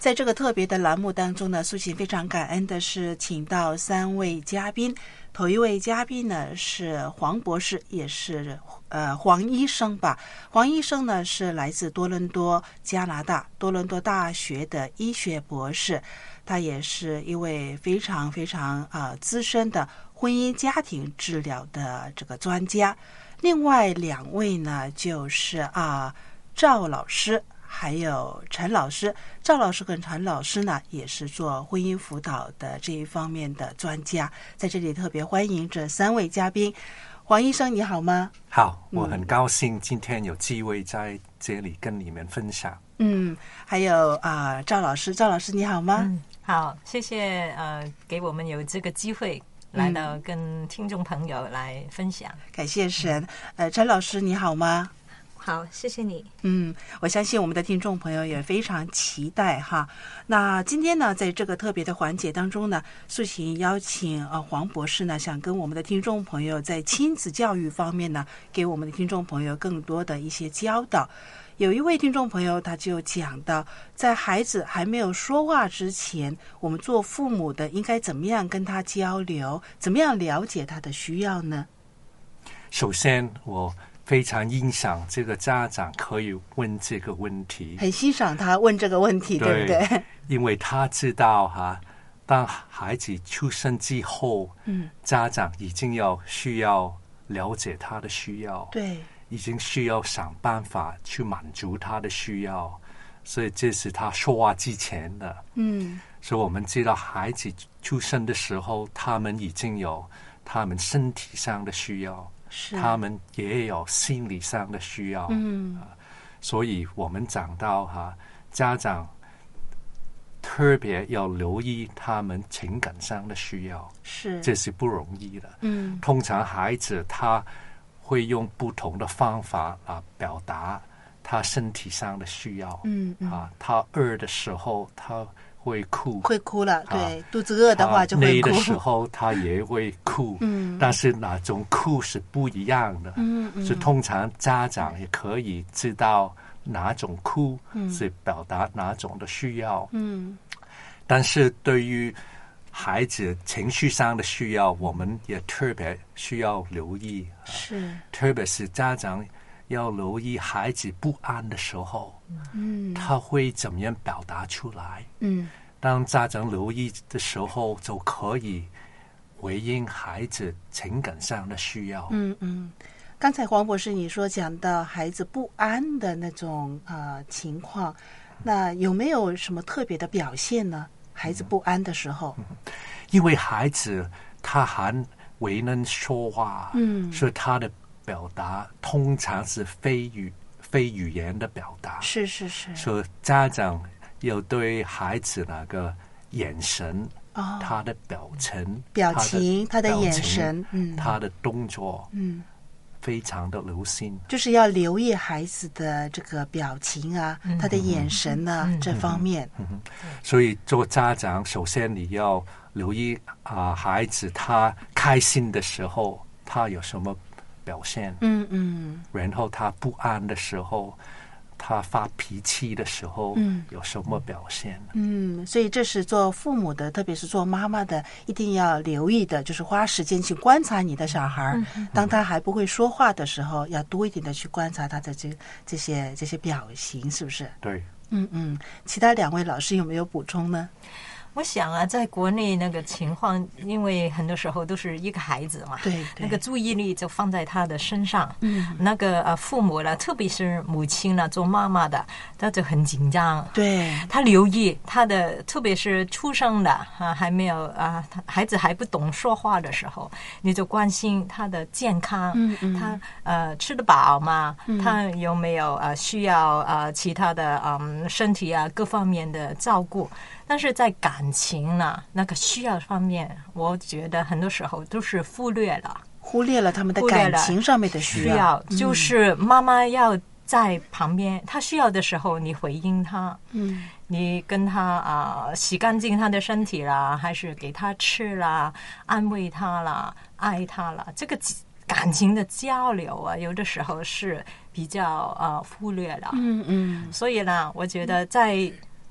在这个特别的栏目当中呢，素琴非常感恩的是请到3位嘉宾。头一位嘉宾呢是黄博士，也是黄医生吧。黄医生呢是来自多伦多加拿大多伦多大学的医学博士，他也是一位非常非常资深的婚姻家庭治疗的这个专家。另外2位呢就是赵老师还有陈老师。赵老师跟陈老师呢也是做婚姻辅导的这一方面的专家，在这里特别欢迎这3位嘉宾。黄医生你好吗？ 好，我很高兴今天有机会在这里跟你们分享。 还有赵老师你好吗？ 好，谢谢给我们有这个机会来到跟听众朋友来分享。 感谢神。陈老师你好吗？ 好，谢谢你。 我相信我们的听众朋友也非常期待哈。那今天呢，在这个特别的环节当中呢，素琴邀请黄博士呢，想跟我们的听众朋友在亲子教育方面呢，给我们的听众朋友更多的一些教导。有一位听众朋友他就讲到，在孩子还没有说话之前，我们做父母的应该怎么样跟他交流，怎么样了解他的需要呢？ 首先我非常欣赏这个家长可以问这个问题， 很欣赏他问这个问题， 对不对？ 因为他知道当孩子出生之后，家长已经需要了解他的需要， 对， 已经需要想办法去满足他的需要，所以这是他说话之前的。所以我们知道孩子出生的时候，他们已经有他们身体上的需要，他们也有心理上的需要。所以我们讲到家长特别要留意他们情感上的需要，这是不容易的。通常孩子他会用不同的方法表达他身体上的需要。他饿的时候他会哭了， 对，肚子饿的话就会哭。 累的时候他也会哭，但是哪种哭是不一样的。所以通常家长也可以知道哪种哭是表达哪种的需要。但是对于孩子情绪上的需要，我们也特别需要留意。特别是家长要留意孩子不安的时候，他会怎么样表达出来。当家长留意的时候，就可以回应孩子情感上的需要。 刚才黄博士你说讲到孩子不安的那种情况，那有没有什么特别的表现呢？孩子不安的时候， 因为孩子他还未能说话，所以他的表达通常是非语言的表达。 是。 所以家长要对孩子那个眼神，他的表情， 他的眼神， 他的动作，非常的留心， 就是要留意孩子的这个表情他的眼神这方面。 所以做家长，首先你要留意孩子他开心的时候他有什么表现，然后他不安的时候，他发脾气的时候有什么表现。 所以这是做父母的，特别是做妈妈的一定要留意的，就是花时间去观察你的小孩，当他还不会说话的时候，要多一点的去观察他的这些表情，是不是？ 对。 其他2位老师有没有补充呢？ 我想在国内那个情况，因为很多时候都是一个孩子嘛， 对， 那个注意力就放在他的身上。那个父母呢，特别是母亲呢，做妈妈的，他就很紧张。对，他留意他的，特别是出生的还没有孩子还不懂说话的时候，你就关心他的健康。他吃得饱吗？他有没有需要其他的身体各方面的照顾？但是在感情呢，那个需要方面，我觉得很多时候都是忽略了他们的感情上面的需要。就是妈妈要在旁边，他需要的时候你回应他，你跟他洗干净他的身体啦，还是给他吃啦，安慰他啦，爱他啦，这个感情的交流有的时候是比较忽略了。所以呢，我觉得在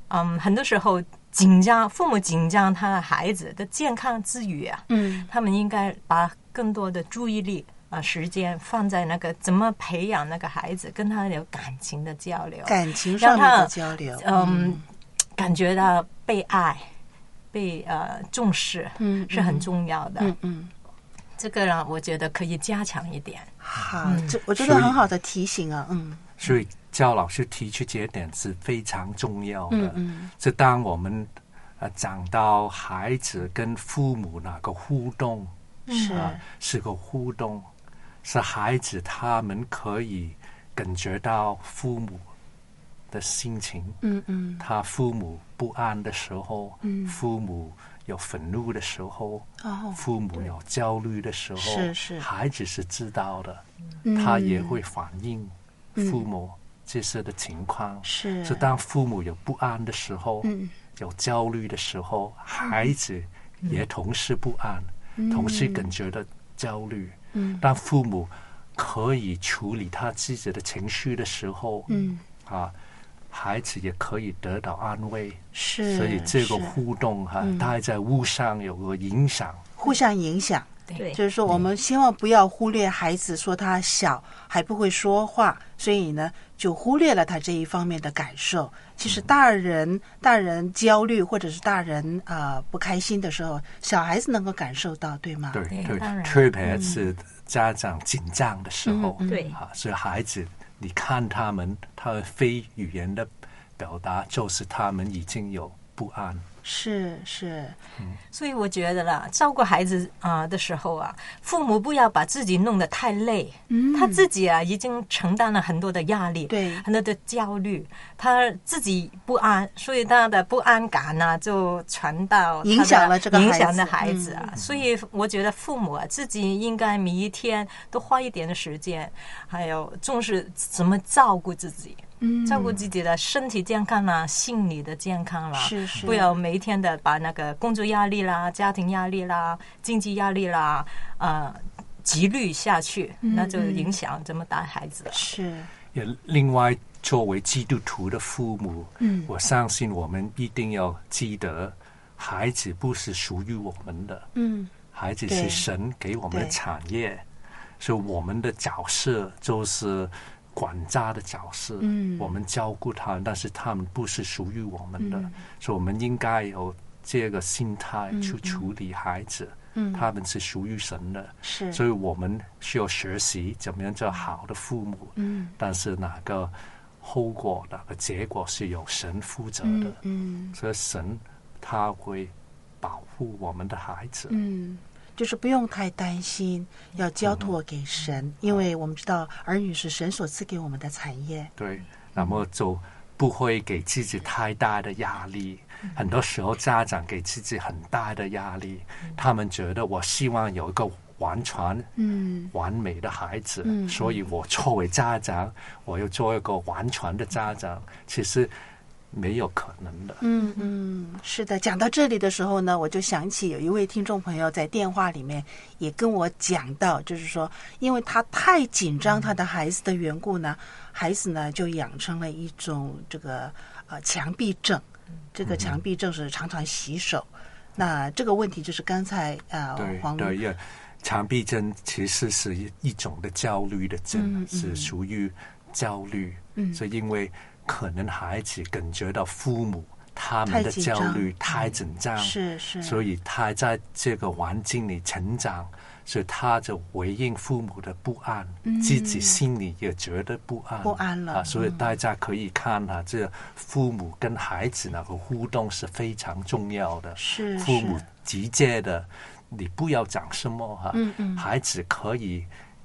很多时候紧张，父母紧张他的孩子的健康之余啊，他们应该把更多的注意力时间放在那个怎么培养那个孩子跟他有感情的交流， 感情上面的交流， 感觉到被爱、被重视，是很重要的。这个呢，我觉得可以加强一点。 好，我觉得很好的提醒啊。 所以焦老师提出这点是非常重要的。这当我们讲到孩子跟父母那个互动，是个互动，是孩子他们可以感觉到父母的心情。他父母不安的时候，父母有愤怒的时候，父母有焦虑的时候，孩子是知道的，他也会反映父母这些的情况。是当父母有不安的时候，有焦虑的时候，孩子也同时不安，同时感觉到焦虑。当父母可以处理他自己的情绪的时候，孩子也可以得到安慰。所以这个互动大家在互相有个影响， 互相影响。 对， 就是说我们千万不要忽略孩子说他小还不会说话，所以呢就忽略了他这一方面的感受。其实大人焦虑或者是大人不开心的时候，小孩子能够感受到，对吗？ 对，特别是家长紧张的时候，所以孩子你看他们非语言的表达就是他们已经有不安。 是， 所以我觉得啦，照顾孩子的时候啊，父母不要把自己弄得太累。他自己已经承担了很多的压力，对，很多的焦虑，他自己不安，所以他的不安感呢就传到影响了这个孩子啊。所以我觉得父母自己应该每一天都花一点的时间，还有重视怎么照顾自己。照顾自己的身体健康啦，心理的健康啦，不要每一天的把那个工作压力啦、家庭压力啦、经济压力啦，积虑下去，那就影响怎么带孩子了。 也另外，作为基督徒的父母，我相信我们一定要记得，孩子不是属于我们的，孩子是神给我们的产业，所以我们的角色就是管家的角色，我们照顾他们，但是他们不是属于我们的，所以我们应该有这个心态去处理孩子，他们是属于神的，所以我们需要学习怎么样做好的父母，但是哪个后果、哪个结果是由神负责的，所以神他会保护我们的孩子。 就是不用太担心，要交托给神，因为我们知道儿女是神所赐给我们的产业。 对，那么就不会给自己太大的压力。很多时候家长给自己很大的压力，他们觉得我希望有一个完全完美的孩子，所以我作为家长，我要做一个完全的家长，其实没有可能的。 是的。讲到这里的时候呢，我就想起有一位听众朋友在电话里面也跟我讲到，就是说因为他太紧张他的孩子的缘故呢，孩子呢就养成了一种这个墙壁症。这个墙壁症是常常洗手。那这个问题就是刚才对，墙壁症其实是一种的焦虑的症，是属于焦虑，所以因为可能孩子感觉到父母他们的焦虑太紧张，所以他在这个环境里成长，所以他就回应父母的不安，自己心里也觉得不安了所以大家可以看这父母跟孩子那个互动是非常重要的。父母直接的，你不要讲什么孩子可以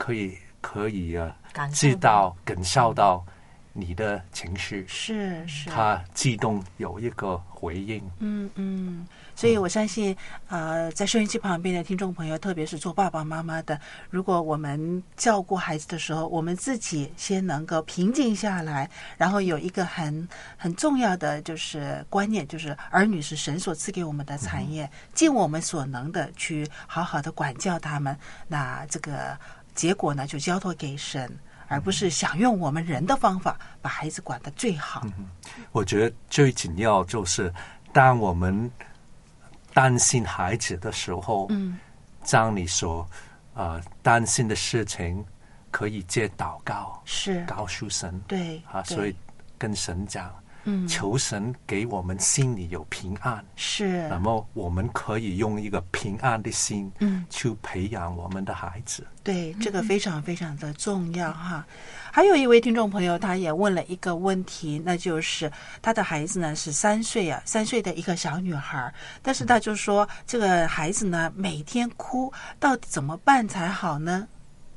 知道感受到你的情绪，他自动有一个回应。 所以我相信在收音机旁边的听众朋友，特别是做爸爸妈妈的，如果我们照顾孩子的时候，我们自己先能够平静下来，然后有一个很重要的就是观念，就是儿女是神所赐给我们的产业，尽我们所能的去好好的管教他们，那这个结果呢就交托给神。 而不是想用我们人的方法把孩子管得最好。 我觉得最紧要就是当我们担心孩子的时候，将你所担心的事情可以借祷告， 是告诉神， 对所以跟神讲，求神给我们心里有平安， 是， 那么我们可以用一个平安的心，去培养我们的孩子。 对，这个非常非常的重要哈。还有一位听众朋友，他也问了一个问题，那就是他的孩子呢是3岁的一个小女孩，但是他就说这个孩子呢每天哭，到底怎么办才好呢？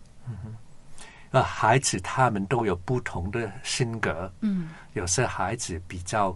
孩子他们都有不同的性格，有些孩子比较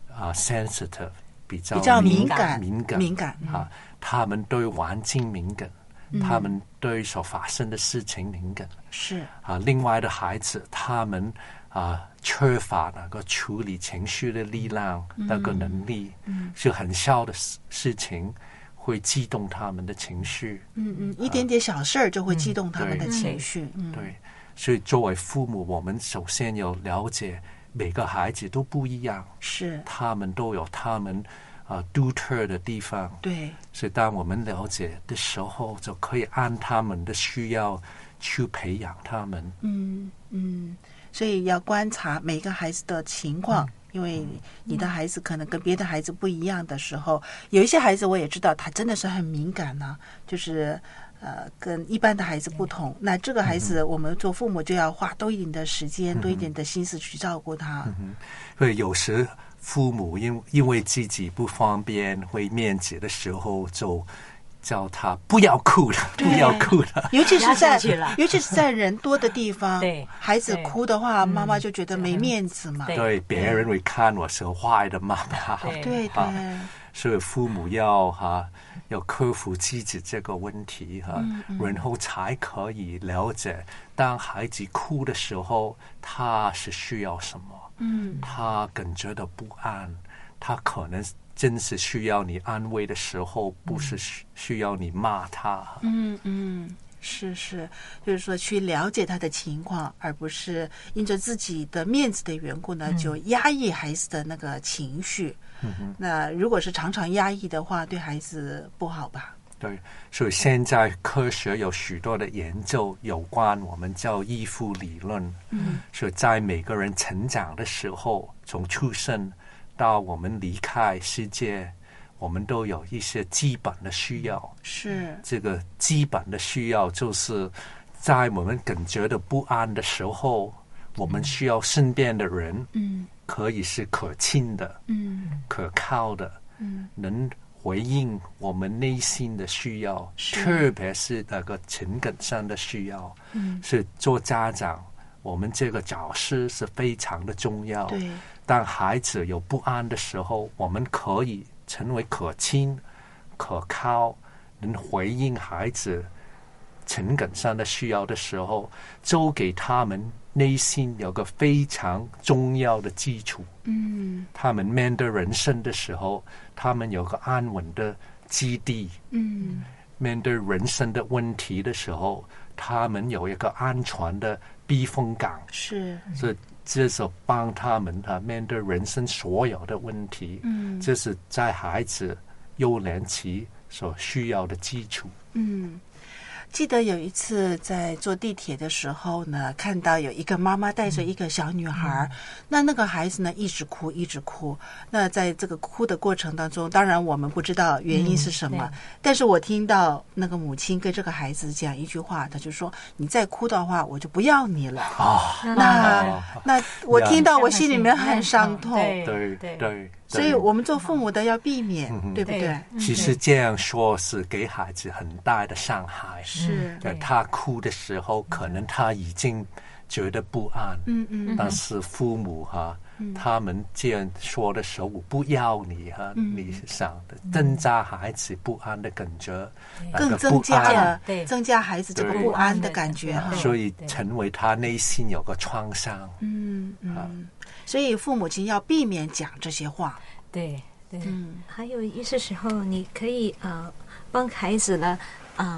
sensitive， 比较敏感他们对环境敏感，他们对所发生的事情敏感， 是另外的孩子他们缺乏那个处理情绪的力量，那个能力，是很小的事情会激动他们的情绪， 一点点小事就会激动他们的情绪， 对，所以作为父母，我们首先要了解每个孩子都不一样， 是他们都有他们独特的地方， 对， 所以当我们了解的时候，就可以按他们的需要去培养他们。 所以要观察每个孩子的情况，因为你的孩子可能跟别的孩子不一样的时候，有一些孩子我也知道他真的是很敏感呢，就是跟一般的孩子不同，那这个孩子我们做父母就要花多一点的时间，多一点的心思去照顾他。 所以有时父母因为自己不方便会面子的时候，就叫他不要哭了，不要哭了。 尤其是在人多的地方，孩子哭的话，妈妈就觉得没面子嘛。 对，别人会看我是坏的妈妈。 对， 所以父母要克服自己这个问题然后才可以了解，当孩子哭的时候，他是需要什么。他感觉到不安，他可能真是需要你安慰的时候，不是需要你骂他。 是，就是说去了解他的情况，而不是因着自己的面子的缘故呢，就压抑孩子的那个情绪。那如果是常常压抑的话，对孩子不好吧？ 对，所以现在科学有许多的研究有关我们叫依附理论。所以在每个人成长的时候，从出生到我们离开世界，我们都有一些基本的需要。 是这个基本的需要，就是在我们感觉到不安的时候，我们需要身边的人，可以是可亲的，可靠的，能回应我们内心的需要，特别是那个情感上的需要。是做家长，我们这个角色是非常的重要。 对， 当孩子有不安的时候，我们可以成为可亲、可靠，能回应孩子情感上的需要的时候，就给他们内心有个非常重要的基础。他们面对人生的时候，他们有个安稳的基地。面对人生的问题的时候，他们有一个安全的避风港。 是， 所以这是帮他们面对人生所有的问题。这是在孩子幼年期所需要的基础。 记得有一次在坐地铁的时候呢，看到有一个妈妈带着一个小女孩，那个孩子呢一直哭。那在这个哭的过程当中，当然我们不知道原因是什么，但是我听到那个母亲跟这个孩子讲一句话，他就说：“你再哭的话，我就不要你了。”那我听到我心里面很伤痛。 对。 所以我们做父母的要避免，对不对？ 其实这样说是给孩子很大的伤害。 是， 他哭的时候，可能他已经觉得不安。但是父母他们这样说的时候，我不要你你想的增加孩子不安的感觉， 更增加孩子这个不安的感觉， 所以成为他内心有个创伤。 所以父母亲要避免讲这些话。 对，还有一些时候，你可以帮孩子呢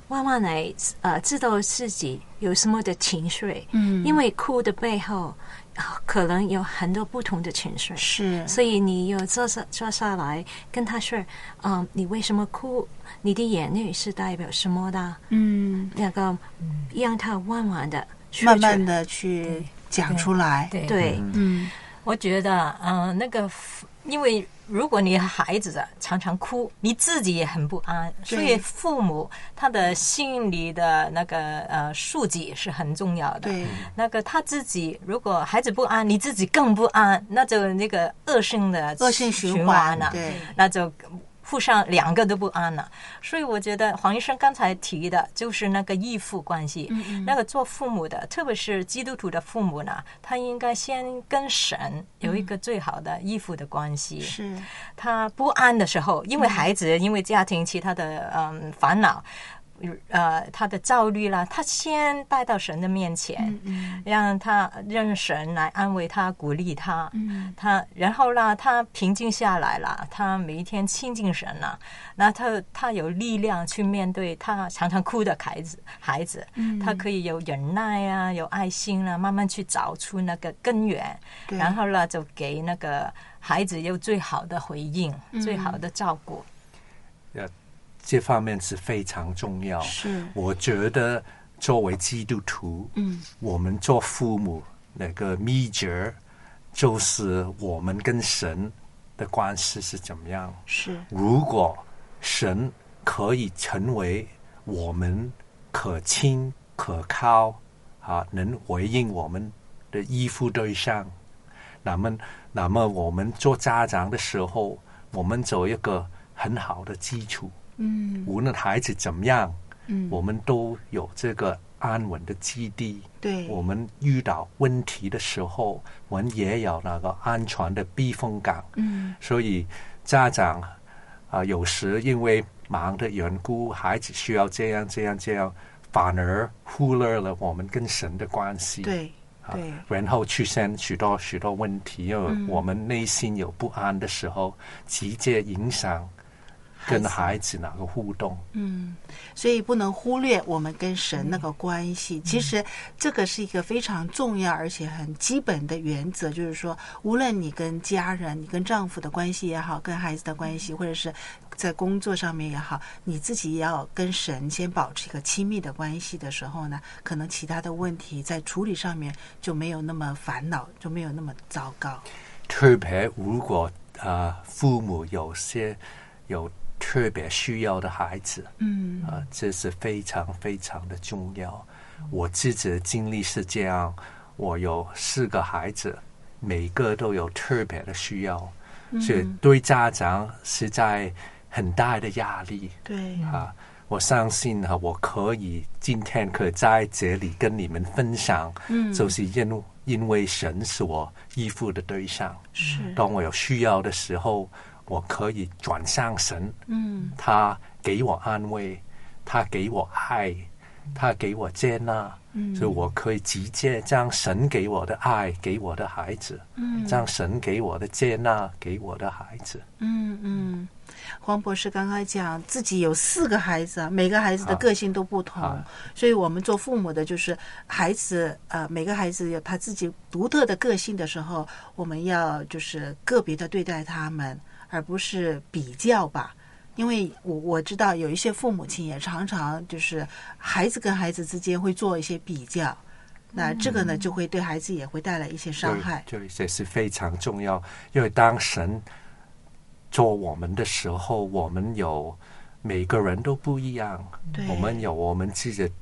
慢慢来知道自己有什么的情绪，因为哭的背后可能有很多不同的情绪， 是， 所以你要坐下来跟他说，你为什么哭？你的眼泪是代表什么的？那个让他慢慢的去讲出来。 对， 我觉得那个因为如果你孩子常常哭，你自己也很不安，所以父母他的心理的那个素质是很重要的。 对， 那个他自己如果孩子不安，你自己更不安，那就那个恶性循环了。 对， 那就互相两个都不安了。所以我觉得黄医生刚才提的就是那个依附关系。那个做父母的，特别是基督徒的父母呢，他应该先跟神有一个最好的依附的关系。 是， 他不安的时候，因为孩子，因为家庭其他的烦恼，他的焦虑啦，他先带到神的面前，让神来安慰他，鼓励他，然后啦，他平静下来了，他每一天亲近神了，那他有力量去面对他常常哭的孩子，他可以有忍耐啊，有爱心啊，慢慢去找出那个根源，然后啦，就给那个孩子有最好的回应，最好的照顾。 这方面是非常重要。 是， 我觉得作为基督徒，我们做父母那个秘诀就是我们跟神的关系是怎么样。 是， 如果神可以成为我们可亲可靠能回应我们的依附对象，那么我们做家长的时候，我们有一个很好的基础。无论孩子怎么样，我们都有这个安稳的基地。 对， 我们遇到问题的时候，我们也有那个安全的避风港。所以家长有时因为忙的缘故，孩子需要这样，反而忽略了我们跟神的关系。 对， 然后出现许多问题，因为我们内心有不安的时候，直接影响跟孩子那个互动。 所以不能忽略我们跟神那个关系。其实这个是一个非常重要而且很基本的原则，就是说无论你跟家人，你跟丈夫的关系也好，跟孩子的关系，或者是在工作上面也好，你自己也要跟神先保持一个亲密的关系的时候呢，可能其他的问题在处理上面就没有那么烦恼，就没有那么糟糕。 特别如果父母有特别需要的孩子，这是非常非常的重要。我自己的经历是这样，我有4个孩子，每个都有特别的需要，所以对家长实在很大的压力。 对我相信我今天可以在这里跟你们分享，就是因为神是我依附的对象。 是， 当我有需要的时候，我可以转向神，他给我安慰，他给我爱，他给我接纳，所以我可以直接将神给我的爱给我的孩子，将神给我的接纳给我的孩子。 黄博士刚刚讲自己有4个孩子，每个孩子的个性都不同，所以我们做父母的就是孩子每个孩子有他自己独特的个性的时候，我们要就是个别的对待他们，而不是比较吧。因为我知道有一些父母亲也常常就是孩子跟孩子之间会做一些比较，那这个呢就会对孩子也会带来一些伤害。 对，这是非常重要。因为当神做我们的时候，我们有每个人都不一样，我们有我们自己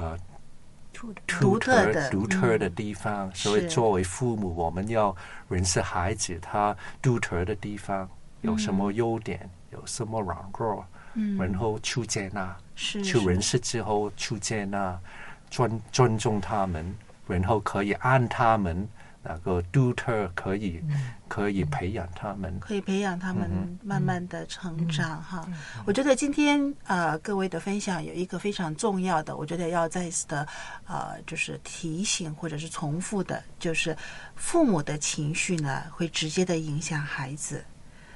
独特的地方，所以作为父母，我们要认识孩子他独特的地方，有什么优点，有什么软弱，然后去接纳，去认识之后去接纳，尊重他们，然后可以按他们那个独特可以培养他们，慢慢的成长哈。我觉得今天各位的分享有一个非常重要的，我觉得要再次的就是提醒或者是重复的，就是父母的情绪呢会直接的影响孩子。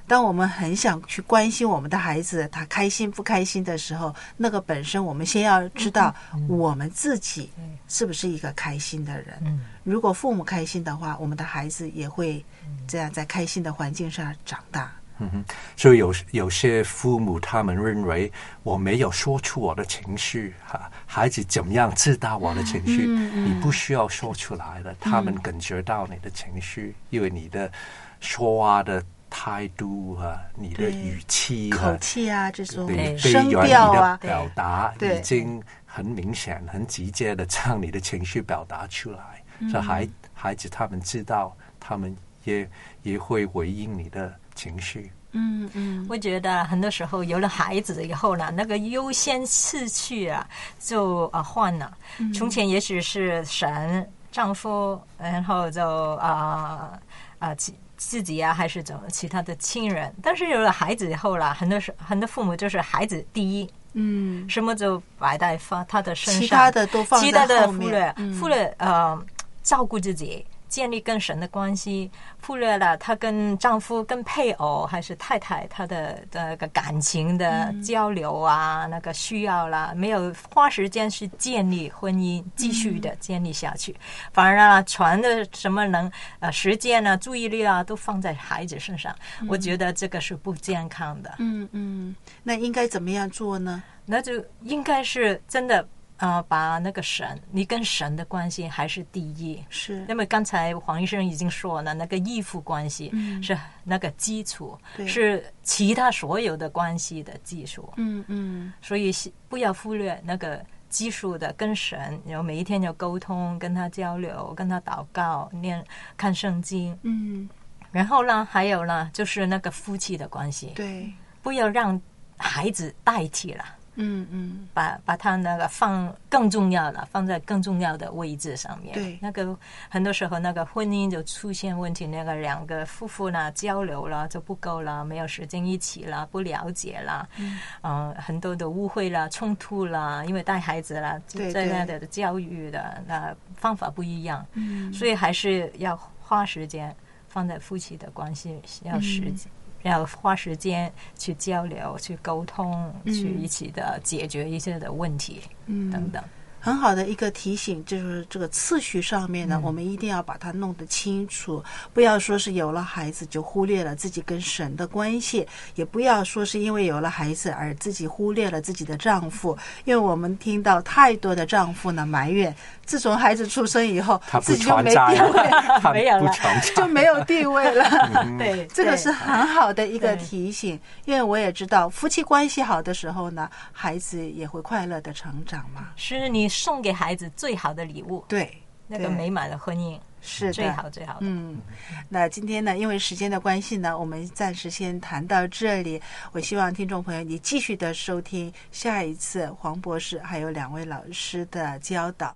当我们很想去关心我们的孩子他开心不开心的时候，那个本身我们先要知道我们自己是不是一个开心的人。如果父母开心的话，我们的孩子也会这样在开心的环境上长大。 所以有些父母他们认为我没有说出我的情绪，孩子怎么样知道我的情绪？你不需要说出来的，他们感觉到你的情绪，因为你的说话的态度你的语气口气啊，这种声调啊， 表达已经很明显、很直接的将你的情绪表达出来。所以孩子他们知道，他们也会回应你的情绪。 我觉得很多时候有了孩子以后呢，那个优先次序就换了。从前也许是神、丈夫，然后就自己还是怎么其他的亲人。但是有了孩子以后啦，很多父母就是孩子第一，什么就摆在他的身上， 其他的都放在后面， 忽略照顾自己，建立跟神的关系，忽略了他跟丈夫、跟配偶还是太太他的那个感情的交流啊，那个需要啦，没有花时间去建立婚姻，继续的建立下去，反而全的什么时间啊、注意力啊都放在孩子身上，我觉得这个是不健康的。 那应该怎么样做呢？ 那就应该是真的。把那个你跟神的关系还是第一， 是因为刚才黄医生已经说了，那个依附关系是那个基础，是其他所有的关系的基础。所以不要忽略那个基础的跟神，然后每一天要沟通，跟他交流，跟他祷告，看圣经。然后呢，还有呢，就是那个夫妻的关系， 对， 不要让孩子代替了。把他那个更重要的放在更重要的位置上面。 对， 那个很多时候那个婚姻就出现问题，那个两个夫妇呢交流了就不够了，没有时间一起了，不了解了，很多的误会了、冲突了，因为带孩子了，在那的教育的方法不一样，所以还是要花时间放在夫妻的关系，要花时间去交流、去沟通、去一起的解决一些的问题，等等。 很好的一个提醒，就是这个次序上面呢，我们一定要把它弄得清楚，不要说是有了孩子就忽略了自己跟神的关系，也不要说是因为有了孩子而自己忽略了自己的丈夫，因为我们听到太多的丈夫呢埋怨，自从孩子出生以后，自己就没地位， 没有了， 就没有地位了。 对， 这个是很好的一个提醒，因为我也知道夫妻关系好的时候呢，孩子也会快乐的成长嘛。 是你送给孩子最好的礼物， 对， 那个美满的婚姻是的， 最好的。 那今天呢，因为时间的关系呢，我们暂时先谈到这里。我希望听众朋友你继续的收听下一次黄博士还有2位老师的教导。